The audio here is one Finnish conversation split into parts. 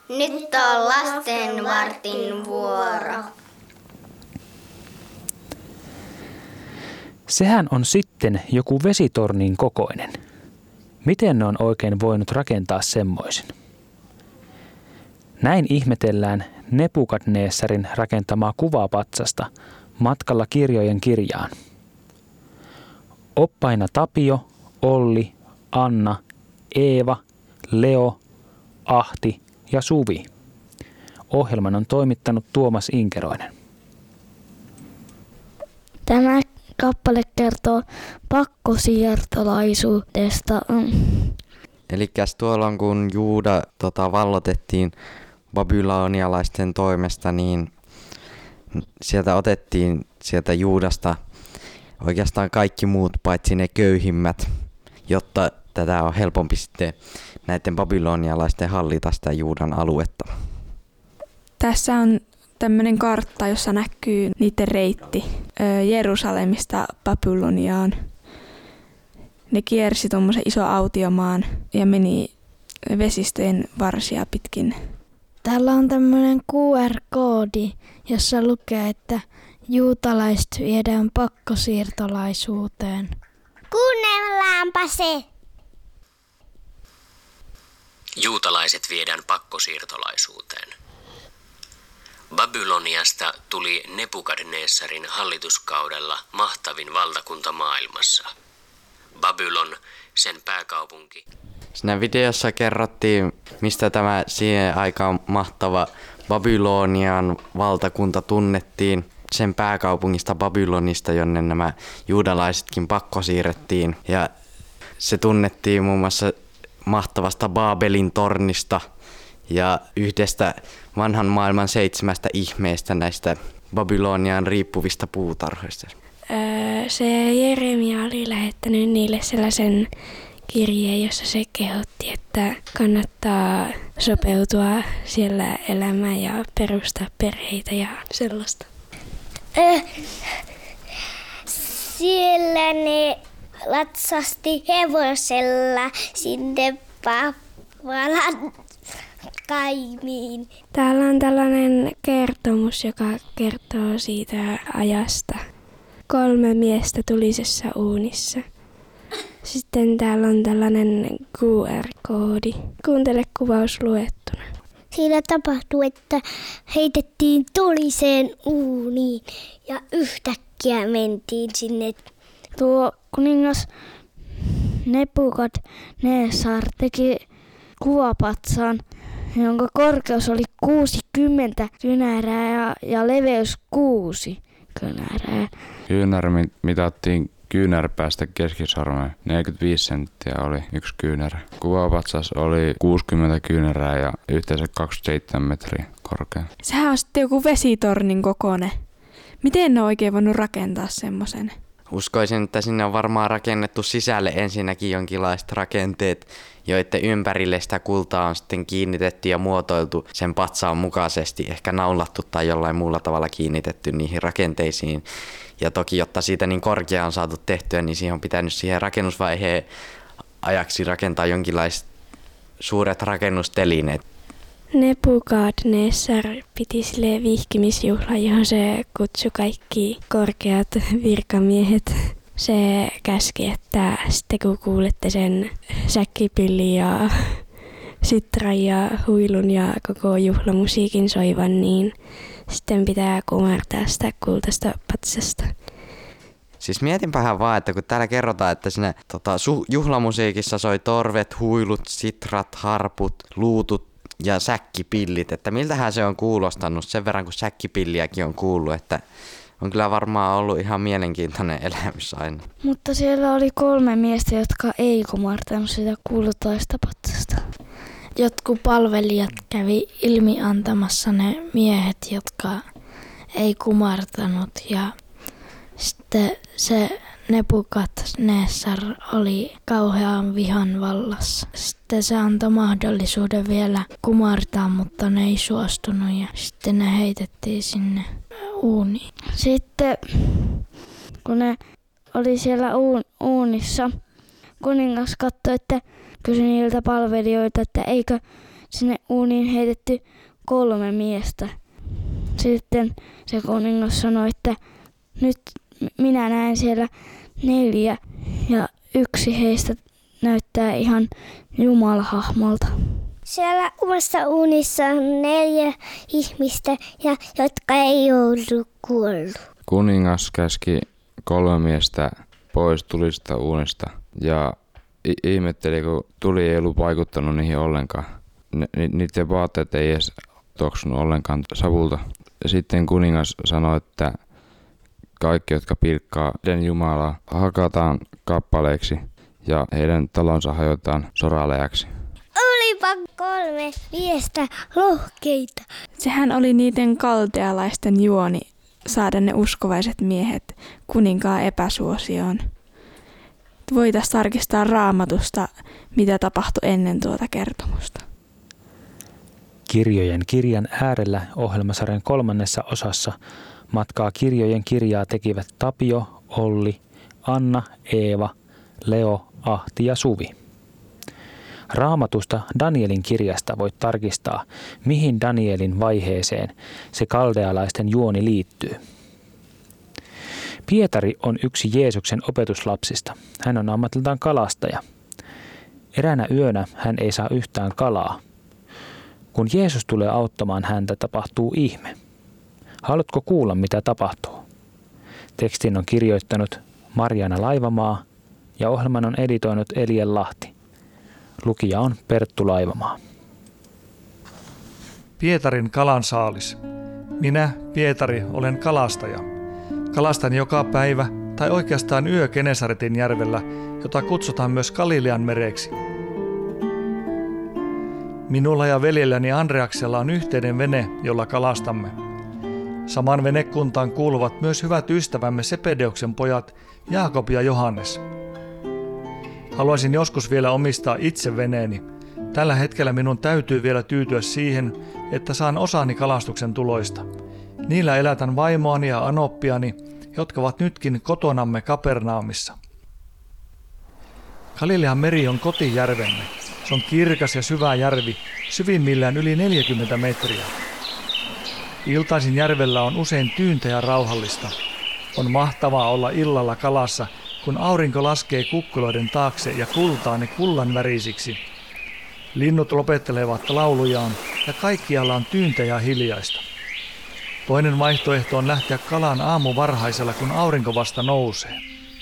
Nyt on lasten vartin vuoro. Sehän on sitten joku vesitornin kokoinen. Miten ne on oikein voinut rakentaa semmoisen? Näin ihmetellään Nebukadneessarin rakentamaa kuvapatsasta matkalla kirjojen kirjaan. Oppaina Tapio, Olli, Anna, Eeva, Leo, Ahti ja Suvi. Ohjelman on toimittanut Tuomas Inkeroinen. Tämä kappale kertoo pakkosiirtolaisuudesta. Elikkäs tuolla on, kun Juuda vallotettiin babylonialaisten toimesta, niin sieltä otettiin sieltä Juudasta oikeastaan kaikki muut paitsi ne köyhimmät, jotta tätä on helpompi sitten näiden babylonialaisten hallita sitä Juudan aluetta. Tässä on tämmöinen kartta, jossa näkyy niiden reitti Jerusalemista Babyloniaan. Ne kiersi tuommoisen iso autiomaan ja meni vesistöjen varsia pitkin. Täällä on tämmöinen QR-koodi, jossa lukee, että juutalaiset viedään pakkosiirtolaisuuteen. Kuunnellaanpa se. Juutalaiset viedään pakkosiirtolaisuuteen. Babyloniasta tuli Nebukadneessarin hallituskaudella mahtavin valtakunta maailmassa. Babylon, sen pääkaupunki. Siinä videossa kerrottiin, mistä tämä siihen aikaan mahtava Babylonian valtakunta tunnettiin. Sen pääkaupungista Babylonista, jonne nämä juudalaisetkin pakkosiirrettiin. Ja se tunnettiin muun muassa mahtavasta Baabelin tornista ja yhdestä vanhan maailman 7 ihmeestä näistä Babylonian riippuvista puutarhoista. Se Jeremia oli lähettänyt niille sellaisen kirjeen, jossa se kehotti, että kannattaa sopeutua siellä elämään ja perustaa perheitä ja sellaista. Siellä ne latsasti hevosella sinne Paavalan kaimiin. Täällä on tällainen kertomus, joka kertoo siitä ajasta. 3 miestä tulisessa uunissa. Sitten täällä on tällainen QR-koodi. Kuuntele kuvaus luettuna. Siinä tapahtui, että heitettiin tuliseen uuniin ja yhtäkkiä mentiin sinne. Tuo kuningas Nebukadnessar teki kuvapatsaan, jonka korkeus oli 60 kynärää ja leveys 6 kynärää. Kyynärä mitattiin kyynärpäästä keskisormeen. 45 senttiä oli yksi kyynärä. Kuvapatsas oli 60 kyynärää ja yhteensä 27 metriä korkea. Sehän on sitten joku vesitornin kokoinen. Miten ne on oikein voinut rakentaa semmoisen? Uskoisin, että sinne on varmaan rakennettu sisälle ensinnäkin jonkinlaiset rakenteet, joiden ympärille sitä kultaa on sitten kiinnitetty ja muotoiltu sen patsaan mukaisesti, ehkä naulattu tai jollain muulla tavalla kiinnitetty niihin rakenteisiin. Ja toki, jotta siitä niin korkea on saatu tehtyä, niin siihen on pitänyt siihen rakennusvaiheen ajaksi rakentaa jonkinlaiset suuret rakennustelineet. Nebukadnessar piti silleen vihkimisjuhlan, johon se kutsui kaikki korkeat virkamiehet. Se käski, että sitten kun kuulette sen säkkipillin ja sitran ja huilun ja koko juhlamusiikin soivan, niin sitten pitää kumartaa sitä kultaista patsasta. Siis mietinpähän vaan, että kun täällä kerrotaan, että siinä juhlamusiikissa soi torvet, huilut, sitrat, harput, luutut ja säkkipillit, että miltähän se on kuulostanut sen verran, kun säkkipilliäkin on kuullut, että on kyllä varmaan ollut ihan mielenkiintoinen elämys aina. Mutta siellä oli 3 miestä, jotka ei kumartanut sitä kultaista patsasta. Jotkut palvelijat kävi ilmi antamassa ne miehet, jotka ei kumartanut, ja sitten se Nebukadnessar oli kauhean vihan vallassa. Sitten se antoi mahdollisuuden vielä kumartaa, mutta ne ei suostunut ja sitten ne heitettiin sinne uuniin. Sitten kun ne oli siellä uunissa, kuningas katsoi, että kysyi niiltä palvelijoilta, että eikö sinne uuniin heitetty 3 miestä. Sitten se kuningas sanoi, että nyt minä näen siellä 4 ja yksi heistä näyttää ihan Jumalahahmolta. Siellä omassa uunissa on 4 ihmistä, jotka ei ollut kuollut. Kuningas käski 3 miestä pois tulista uunista ja ihmetteli, kun tuli ei ollut vaikuttanut niihin ollenkaan. Niiden vaatteet ei edes tuoksunut ollenkaan savulta. Sitten kuningas sanoi, että kaikki, jotka pilkkaa heidän Jumalaa, hakataan kappaleiksi ja heidän talonsa hajotaan soraläjäksi. Olipa 3 miestä lohkeita. Sehän oli niiden kaldealaisten juoni saada ne uskovaiset miehet kuninkaan epäsuosioon. Voitaisiin tarkistaa Raamatusta, mitä tapahtui ennen tuota kertomusta. Kirjojen kirjan äärellä ohjelmasarjan 3. osassa matkaa kirjojen kirjaa tekivät Tapio, Olli, Anna, Eeva, Leo, Ahti ja Suvi. Raamatusta Danielin kirjasta voit tarkistaa, mihin Danielin vaiheeseen se kaldealaisten juoni liittyy. Pietari on yksi Jeesuksen opetuslapsista. Hän on ammatiltaan kalastaja. Eräänä yönä hän ei saa yhtään kalaa. Kun Jeesus tulee auttamaan häntä, tapahtuu ihme. Haluatko kuulla, mitä tapahtuu? Tekstin on kirjoittanut Marjaana Laivamaa ja ohjelman on editoinut Eliel Lahti. Lukija on Perttu Laivamaa. Pietarin kalansaalis. Minä, Pietari, olen kalastaja. Kalastan joka päivä tai oikeastaan yö Genesaretin järvellä, jota kutsutaan myös Galilean mereksi. Minulla ja veljelläni Andreaksella on yhteinen vene, jolla kalastamme. Saman venekuntaan kuuluvat myös hyvät ystävämme Sepedeuksen pojat Jaakob ja Johannes. Haluaisin joskus vielä omistaa itse veneeni. Tällä hetkellä minun täytyy vielä tyytyä siihen, että saan osani kalastuksen tuloista. Niillä elätän vaimoani ja anoppiani, jotka ovat nytkin kotonamme Kapernaumissa. Galilean meri on kotijärvemme. Se on kirkas ja syvä järvi, syvimmillään yli 40 metriä. Iltaisin järvellä on usein tyyntä ja rauhallista. On mahtavaa olla illalla kalassa, kun aurinko laskee kukkuloiden taakse ja kultaa ne kullan värisiksi. Linnut lopettelevat laulujaan ja kaikkialla on tyyntä ja hiljaista. Toinen vaihtoehto on lähteä kalaan aamuvarhaisella, kun aurinko vasta nousee.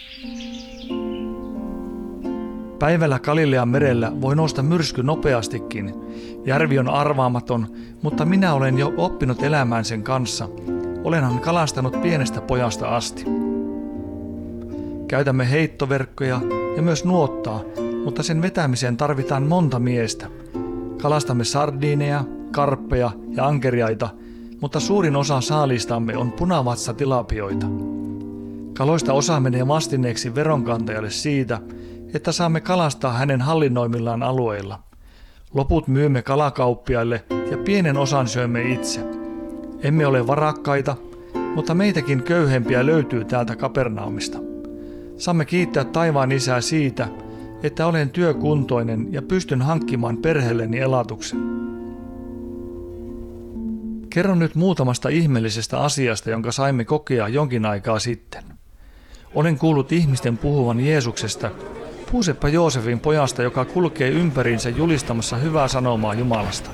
Päivällä Galilean merellä voi nousta myrsky nopeastikin. Järvi on arvaamaton, mutta minä olen jo oppinut elämään sen kanssa. Olenhan kalastanut pienestä pojasta asti. Käytämme heittoverkkoja ja myös nuottaa, mutta sen vetämiseen tarvitaan monta miestä. Kalastamme sardiineja, karppeja ja ankeriaita, mutta suurin osa saalistamme on punavatsatilapioita. Kaloista osa menee vastineeksi veronkantajalle siitä, että saamme kalastaa hänen hallinnoimillaan alueilla. Loput myymme kalakauppiaille ja pienen osan syömme itse. Emme ole varakkaita, mutta meitäkin köyhempiä löytyy täältä Kapernaumista. Saamme kiittää taivaan Isää siitä, että olen työkuntoinen ja pystyn hankkimaan perheelleni elatuksen. Kerron nyt muutamasta ihmeellisestä asiasta, jonka saimme kokea jonkin aikaa sitten. Olen kuullut ihmisten puhuvan Jeesuksesta, puuseppa Joosefin pojasta, joka kulkee ympäriinsä julistamassa hyvää sanomaa Jumalasta.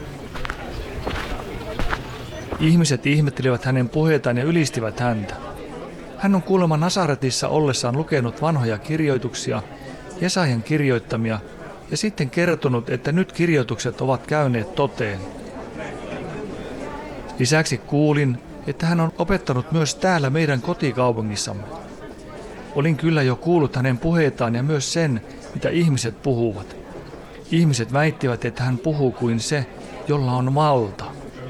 Ihmiset ihmettelivät hänen puheitaan ja ylistivät häntä. Hän on kuulemma Nasaretissa ollessaan lukenut vanhoja kirjoituksia, Jesajan kirjoittamia, ja sitten kertonut, että nyt kirjoitukset ovat käyneet toteen. Lisäksi kuulin, että hän on opettanut myös täällä meidän kotikaupungissamme. Olin kyllä jo kuullut hänen puheitaan ja myös sen, mitä ihmiset puhuvat. Ihmiset väittivät, että hän puhuu kuin se, jolla on valta.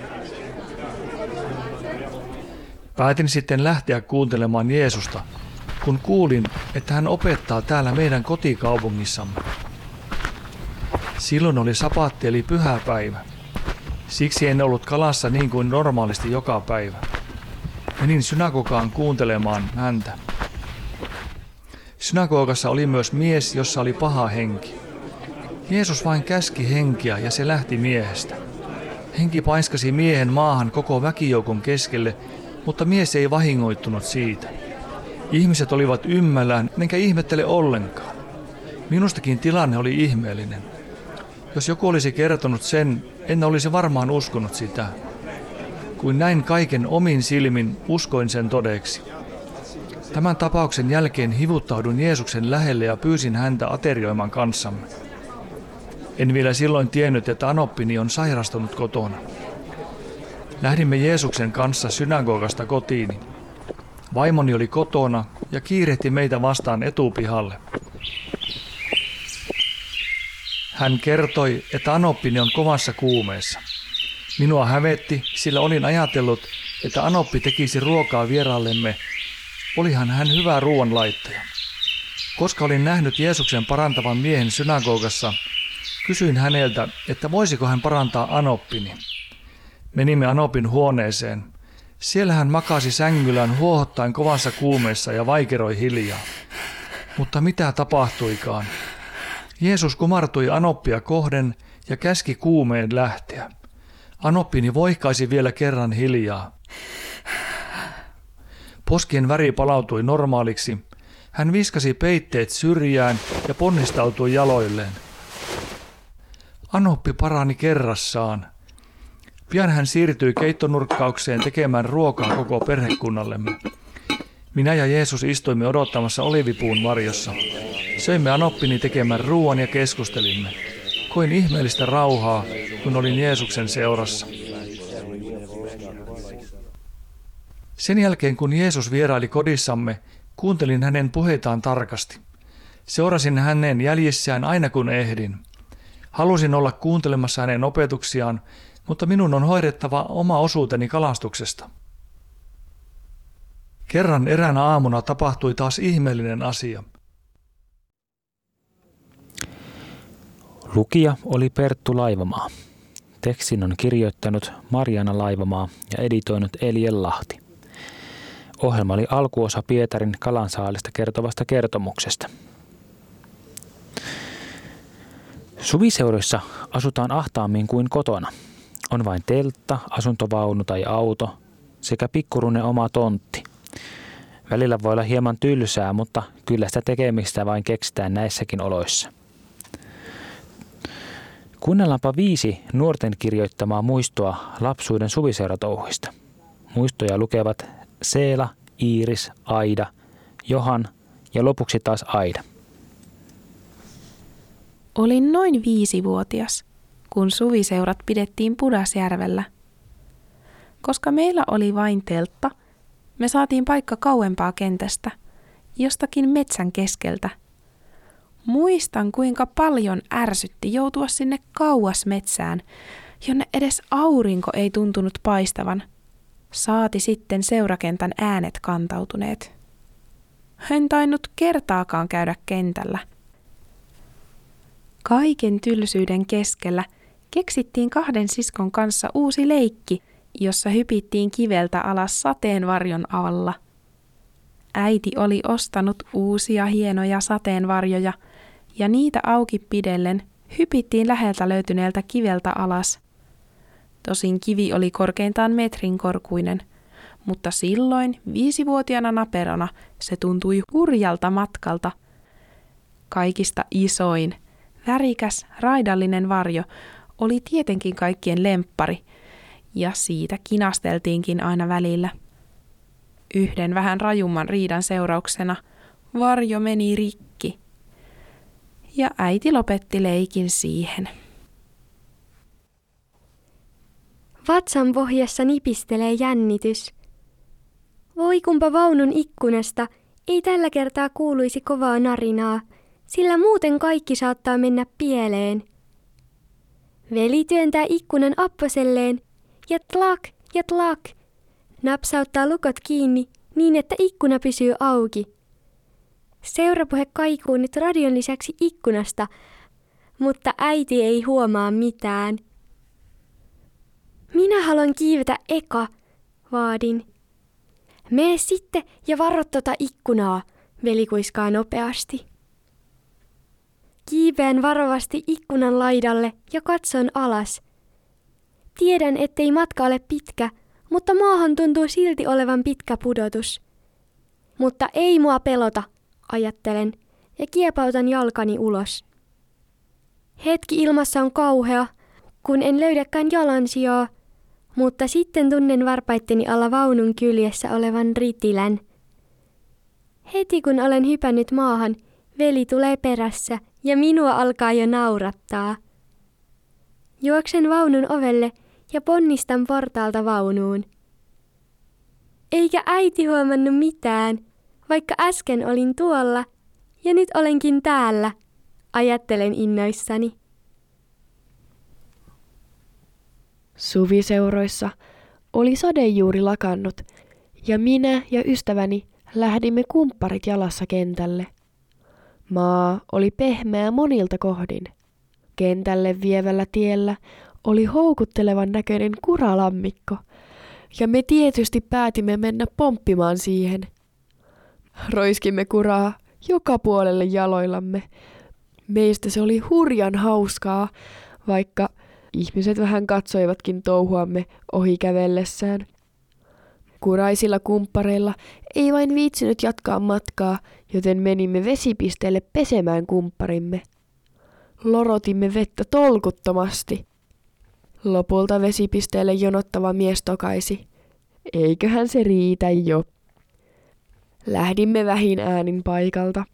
Päätin sitten lähteä kuuntelemaan Jeesusta, kun kuulin, että hän opettaa täällä meidän kotikaupungissamme. Silloin oli sapaatti eli pyhäpäivä. Siksi en ollut kalassa niin kuin normaalisti joka päivä. Menin synagogaan kuuntelemaan häntä. Synagogassa oli myös mies, jossa oli paha henki. Jeesus vain käski henkeä ja se lähti miehestä. Henki paiskasi miehen maahan koko väkijoukon keskelle, mutta mies ei vahingoittunut siitä. Ihmiset olivat ymmällään, enkä ihmettele ollenkaan. Minustakin tilanne oli ihmeellinen. Jos joku olisi kertonut sen, en olisi varmaan uskonut sitä. Kuin näin kaiken omin silmin, uskoin sen todeksi. Tämän tapauksen jälkeen hivuttaudun Jeesuksen lähelle ja pyysin häntä aterioimaan kanssamme. En vielä silloin tiennyt, että anoppini on sairastunut kotona. Lähdimme Jeesuksen kanssa synagogasta kotiini. Vaimoni oli kotona ja kiirehti meitä vastaan etupihalle. Hän kertoi, että anoppini on kovassa kuumeessa. Minua hävetti, sillä olin ajatellut, että anoppi tekisi ruokaa vieraallemme. Olihan hän hyvä ruoanlaittaja. Koska olin nähnyt Jeesuksen parantavan miehen synagogassa, kysyin häneltä, että voisiko hän parantaa anoppini. Menimme anopin huoneeseen. Siellä hän makasi sängyllään huohottaen kovassa kuumeessa ja vaikeroi hiljaa. Mutta mitä tapahtuikaan? Jeesus kumartui anoppia kohden ja käski kuumeen lähteä. Anoppini voihkaisi vielä kerran hiljaa. Poskien väri palautui normaaliksi. Hän viskasi peitteet syrjään ja ponnistautui jaloilleen. Anoppi parani kerrassaan. Pian hän siirtyi keittonurkkaukseen tekemään ruokaa koko perhekunnallemme. Minä ja Jeesus istuimme odottamassa olivipuun varjossa. Söimme anoppini tekemään ruoan ja keskustelimme. Koin ihmeellistä rauhaa, kun olin Jeesuksen seurassa. Sen jälkeen, kun Jeesus vieraili kodissamme, kuuntelin hänen puheitaan tarkasti. Seurasin hänen jäljissään aina kun ehdin. Halusin olla kuuntelemassa hänen opetuksiaan, mutta minun on hoidettava oma osuuteni kalastuksesta. Kerran eräänä aamuna tapahtui taas ihmeellinen asia. Lukija oli Perttu Laivamaa. Tekstin on kirjoittanut Marjaana Laivamaa ja editoinut Elien Lahti. Ohjelma oli alkuosa Pietarin kalansaalista kertovasta kertomuksesta. Suviseuroissa asutaan ahtaammin kuin kotona. On vain teltta, asuntovaunu tai auto sekä pikkuruinen oma tontti. Välillä voi olla hieman tylsää, mutta kyllä sitä tekemistä vain keksitään näissäkin oloissa. Kuunnellaanpa 5 nuorten kirjoittamaa muistoa lapsuuden suviseuratouhuista. Muistoja lukevat Seela, Iiris, Aida, Johan ja lopuksi taas Aida. Olin noin 5-vuotias, kun suviseurat pidettiin Pudasjärvellä. Koska meillä oli vain teltta, me saatiin paikka kauempaa kentästä, jostakin metsän keskeltä. Muistan, kuinka paljon ärsytti joutua sinne kauas metsään, jonne edes aurinko ei tuntunut paistavan. Saati sitten seurakentän äänet kantautuneet. En tainnut kertaakaan käydä kentällä. Kaiken tylsyyden keskellä keksittiin 2 siskon kanssa uusi leikki, jossa hypittiin kiveltä alas sateenvarjon alla. Äiti oli ostanut uusia hienoja sateenvarjoja, ja niitä auki pidellen hypittiin läheltä löytyneeltä kiveltä alas. Tosin kivi oli korkeintaan metrin korkuinen, mutta silloin 5-vuotiaana naperona se tuntui hurjalta matkalta. Kaikista isoin, värikäs, raidallinen varjo oli tietenkin kaikkien lemppari, ja siitä kinasteltiinkin aina välillä. Yhden vähän rajumman riidan seurauksena varjo meni rikki, ja äiti lopetti leikin siihen. Vatsan pohjassa nipistelee jännitys. Voi kumpa vaunun ikkunasta ei tällä kertaa kuuluisi kovaa narinaa, sillä muuten kaikki saattaa mennä pieleen. Veli työntää ikkunan apposelleen ja tlak, napsauttaa lukot kiinni niin, että ikkuna pysyy auki. Seurapuhe kaikuu nyt radion lisäksi ikkunasta, mutta äiti ei huomaa mitään. Minä haluan kiivetä eka, vaadin. Mee sitten ja varo tota ikkunaa, veli kuiskaa nopeasti. Kiipeän varovasti ikkunan laidalle ja katson alas. Tiedän, ettei matka ole pitkä, mutta maahan tuntuu silti olevan pitkä pudotus. Mutta ei mua pelota, ajattelen, ja kiepautan jalkani ulos. Hetki ilmassa on kauhea, kun en löydäkään jalansijaa, mutta sitten tunnen varpaitteni alla vaunun kyljessä olevan ritilän. Heti kun olen hypännyt maahan, veli tulee perässä ja minua alkaa jo naurattaa. Juoksen vaunun ovelle ja ponnistan portaalta vaunuun. Eikä äiti huomannut mitään, vaikka äsken olin tuolla ja nyt olenkin täällä, ajattelen innoissani. Suviseuroissa oli sade juuri lakannut ja minä ja ystäväni lähdimme kumpparit jalassa kentälle. Maa oli pehmeä monilta kohdin. Kentälle vievällä tiellä oli houkuttelevan näköinen kuralammikko ja me tietysti päätimme mennä pomppimaan siihen. Roiskimme kuraa joka puolelle jaloillamme. Meistä se oli hurjan hauskaa, vaikka ihmiset vähän katsoivatkin touhuamme ohi kävellessään. Kuraisilla kumppareilla ei vain viitsinyt jatkaa matkaa, joten menimme vesipisteelle pesemään kumpparimme. Lorotimme vettä tolkuttomasti. Lopulta vesipisteelle jonottava mies tokaisi. Eiköhän se riitä jo. Lähdimme vähin äänin paikalta.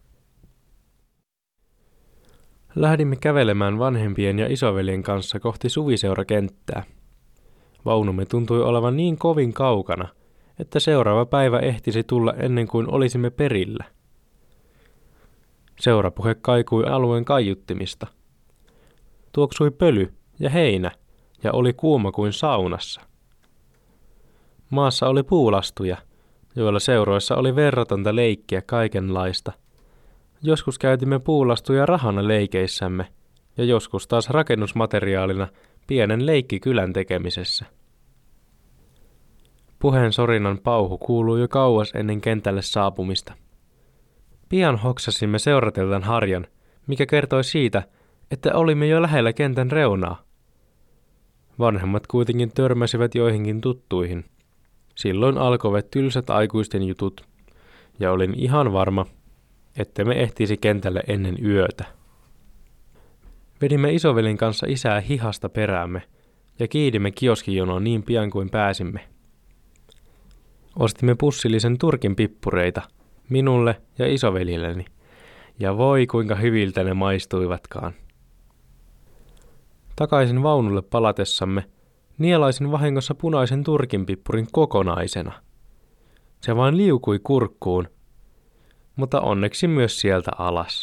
Lähdimme kävelemään vanhempien ja isoveljen kanssa kohti suviseurakenttää. Vaunumme tuntui olevan niin kovin kaukana, että seuraava päivä ehtisi tulla ennen kuin olisimme perillä. Seurapuhe kaikui alueen kaiuttimista. Tuoksui pöly ja heinä ja oli kuuma kuin saunassa. Maassa oli puulastuja, joilla seuroissa oli verratonta leikkiä kaikenlaista. Joskus käytimme puulastuja rahana leikeissämme ja joskus taas rakennusmateriaalina pienen leikkikylän tekemisessä. Puheen sorinan pauhu kuului jo kauas ennen kentälle saapumista. Pian hoksasimme seurateltan harjan, mikä kertoi siitä, että olimme jo lähellä kentän reunaa. Vanhemmat kuitenkin törmäsivät joihinkin tuttuihin. Silloin alkoivat tylsät aikuisten jutut, ja olin ihan varma, ettemme ehtisi kentälle ennen yötä. Vedimme isovelin kanssa isää hihasta peräämme ja kiidimme kioskijonoon niin pian kuin pääsimme. Ostimme pussillisen turkin pippureita minulle ja isoveljelleni, ja voi kuinka hyviltä ne maistuivatkaan. Takaisin vaunulle palatessamme nielaisin vahingossa punaisen turkinpippurin kokonaisena. Se vain liukui kurkkuun, mutta onneksi myös sieltä alas.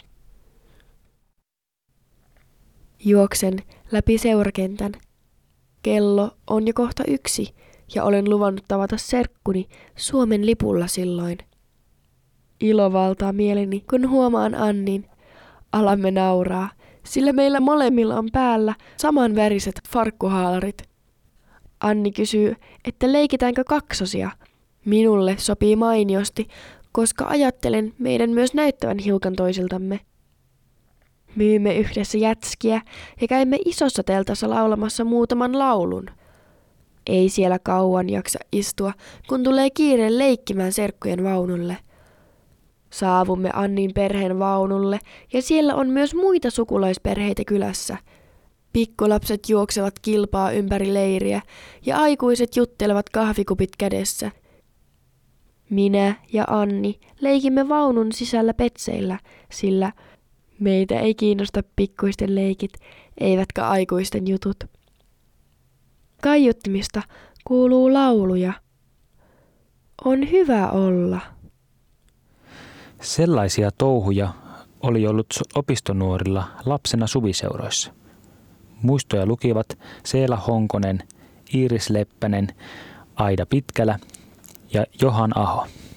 Juoksen läpi seurakentän. Kello on jo kohta 1 ja olen luvannut tavata serkkuni Suomen lipulla silloin. Ilo valtaa mieleni, kun huomaan Annin. Alamme nauraa, sillä meillä molemmilla on päällä samanväriset farkkuhaalarit. Anni kysyy, että leikitäänkö kaksosia. Minulle sopii mainiosti, koska ajattelen meidän myös näyttävän hiukan toisiltamme. Myymme yhdessä jätskiä ja käymme isossa teltassa laulamassa muutaman laulun. Ei siellä kauan jaksa istua, kun tulee kiire leikkimään serkkujen vaunulle. Saavumme Annin perheen vaunulle ja siellä on myös muita sukulaisperheitä kylässä. Pikkulapset juoksevat kilpaa ympäri leiriä ja aikuiset juttelevat kahvikupit kädessä. Minä ja Anni leikimme vaunun sisällä petseillä, sillä meitä ei kiinnosta pikkuisten leikit, eivätkä aikuisten jutut. Kaiuttimista kuuluu lauluja. On hyvä olla. Sellaisia touhuja oli ollut opistonuorilla lapsena suviseuroissa. Muistoja lukivat Seela Honkonen, Iiris Leppänen, Aida Pitkälä ja Johan Aho.